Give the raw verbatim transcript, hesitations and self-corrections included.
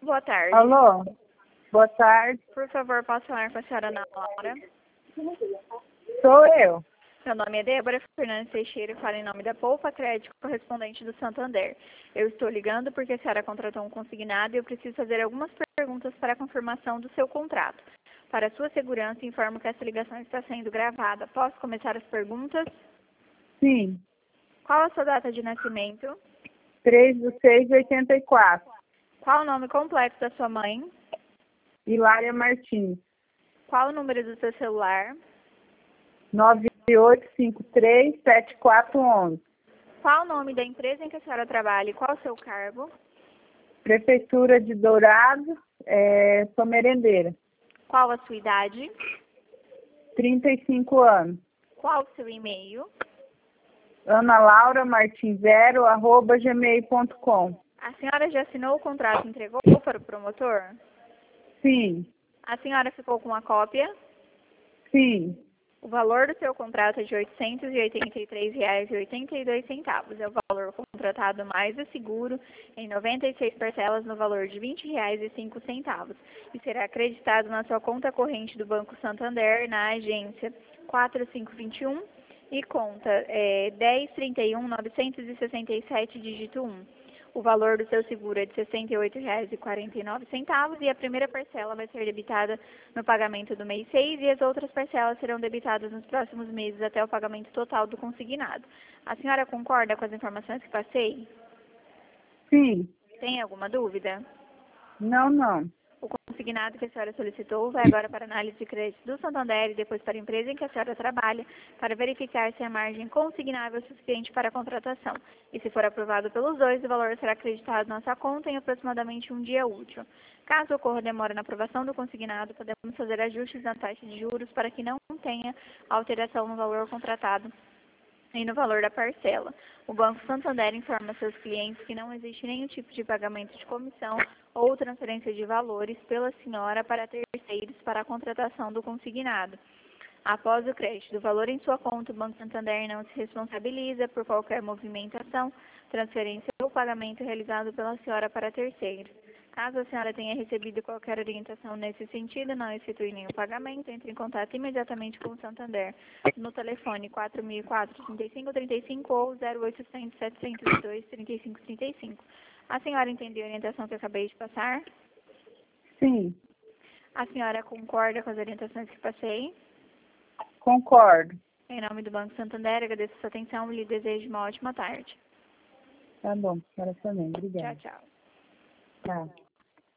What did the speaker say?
Boa tarde. Alô? Boa tarde. Por favor, posso falar com a senhora Ana Laura? Sou eu. Meu nome é Débora Fernandes Teixeira e falo em nome da Poupa Crédito correspondente do Santander. Eu estou ligando porque a senhora contratou um consignado e eu preciso fazer algumas perguntas para a confirmação do seu contrato. Para sua segurança, informo que essa ligação está sendo gravada. Posso começar as perguntas? Sim. Qual a sua data de nascimento? três de seis de oitenta e quatro. Qual o nome completo da sua mãe? Hilária Martins. Qual o número do seu celular? nove oito cinco três sete quatro um um. Qual o nome da empresa em que a senhora trabalha e qual o seu cargo? Prefeitura de Dourado, é, sou merendeira. Qual a sua idade? trinta e cinco anos. Qual o seu e-mail? Ana Laura Martins zero, arroba gmail ponto com. A senhora já assinou o contrato e entregou para o promotor? Sim. A senhora ficou com a cópia? Sim. O valor do seu contrato é de oitocentos e oitenta e três reais e oitenta e dois centavos. É o valor contratado mais o seguro em noventa e seis parcelas no valor de vinte reais e cinco centavos. E será acreditado na sua conta corrente do Banco Santander, na agência quatro cinco dois um e conta é, dez trinta e um novecentos e sessenta e sete, dígito um. O valor do seu seguro é de sessenta e oito reais e quarenta e nove centavos e a primeira parcela vai ser debitada no pagamento do mês seis e as outras parcelas serão debitadas nos próximos meses até o pagamento total do consignado. A senhora concorda com as informações que passei? Sim. Tem alguma dúvida? Não, não. O consignado que a senhora solicitou vai agora para análise de crédito do Santander e depois para a empresa em que a senhora trabalha para verificar se a margem consignável é suficiente para a contratação. E se for aprovado pelos dois, o valor será acreditado na sua conta em aproximadamente um dia útil. Caso ocorra demora na aprovação do consignado, podemos fazer ajustes na taxa de juros para que não tenha alteração no valor contratado e no valor da parcela. O Banco Santander informa seus clientes que não existe nenhum tipo de pagamento de comissão ou transferência de valores pela senhora para terceiros para a contratação do consignado. Após o crédito do valor em sua conta, o Banco Santander não se responsabiliza por qualquer movimentação, transferência ou pagamento realizado pela senhora para terceiros. Caso a senhora tenha recebido qualquer orientação nesse sentido, não efetue nenhum pagamento, entre em contato imediatamente com o Santander no telefone quatro mil e quatro, trinta e cinco, trinta e cinco ou zero oitocentos, setecentos e dois, trinta e cinco, trinta e cinco. A senhora entendeu a orientação que eu acabei de passar? Sim. A senhora concorda com as orientações que passei? Concordo. Em nome do Banco Santander, agradeço a sua atenção e lhe desejo uma ótima tarde. Tá bom, para também. Tchau, Obrigada. tchau. Tá.